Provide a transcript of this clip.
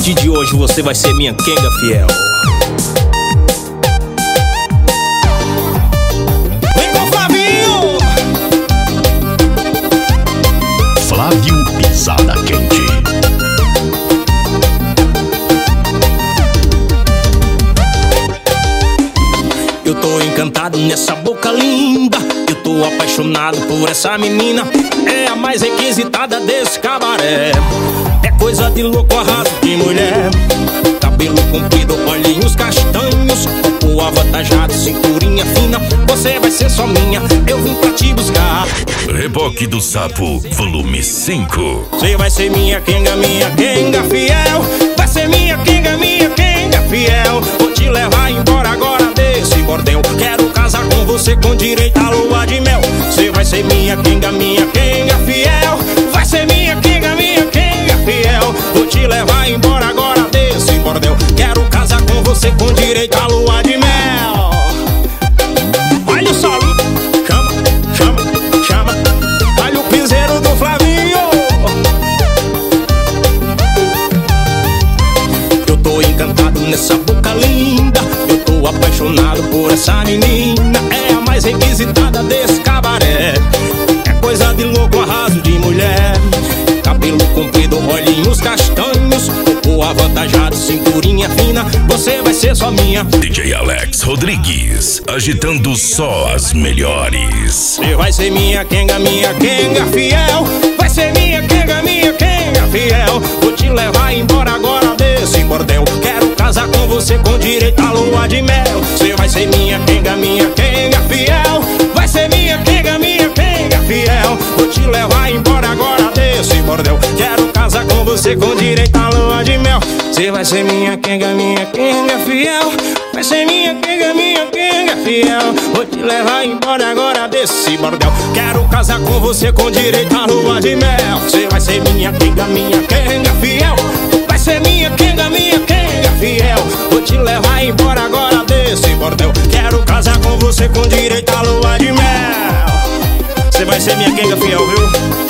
partir de hoje você vai ser minha quenga fiel. Vem com o Flavinho! Flávio Pisada Quente. Eu tô encantado nessa boca linda, eu tô apaixonado por essa menina. É a mais requisitada desse cabaré. É coisa de louco, arraso de mulher. Cabelo comprido, olhinhos castanhos, corpo avantajado, cinturinha fina. Você vai ser só minha, eu vim pra te buscar. Reboque do Sapo, volume 5. Você vai ser minha quenga fiel. Vai ser minha quenga fiel. Vou te levar embora agora desse bordel. Quero casar com você com direito à lua de mel. Você vai ser minha quenga fiel. Vai ser minha quenga fiel. Vou te levar embora agora desse bordel. Quero casar com você com direito à lua de mel. Olha o solo, chama. Olha o piseiro do Flavinho. Eu tô encantado nessa boca linda, eu tô apaixonado por essa menina. É a mais requisitada desse cabaré. É coisa de louco, arraso de mulher. Cabelo comprido, olhinhos castanhos, corpo avantajado, cinturinha fina. Você vai ser só minha. DJ Alex Rodrigues, agitando só as melhores. Você vai ser minha quenga fiel. Vai ser minha quenga fiel. Vou te levar embora agora desse bordel. Quero casar com você com direito à lua de mel. Você vai ser minha quenga fiel. Vai ser minha quenga fiel. Vou te levar embora agora desse bordel. Quero casar com você com direito à lua de mel. Você vai ser minha quenga fiel. Vai ser minha quenga fiel. Vou te levar embora agora desse bordel. Quero casar com você com direito à lua de mel. Você vai ser minha quenga fiel. Vai ser minha quenga fiel. Vou te levar embora agora desse bordel. Quero casar com você com direito à lua de mel. Você vai ser minha quenga fiel, viu?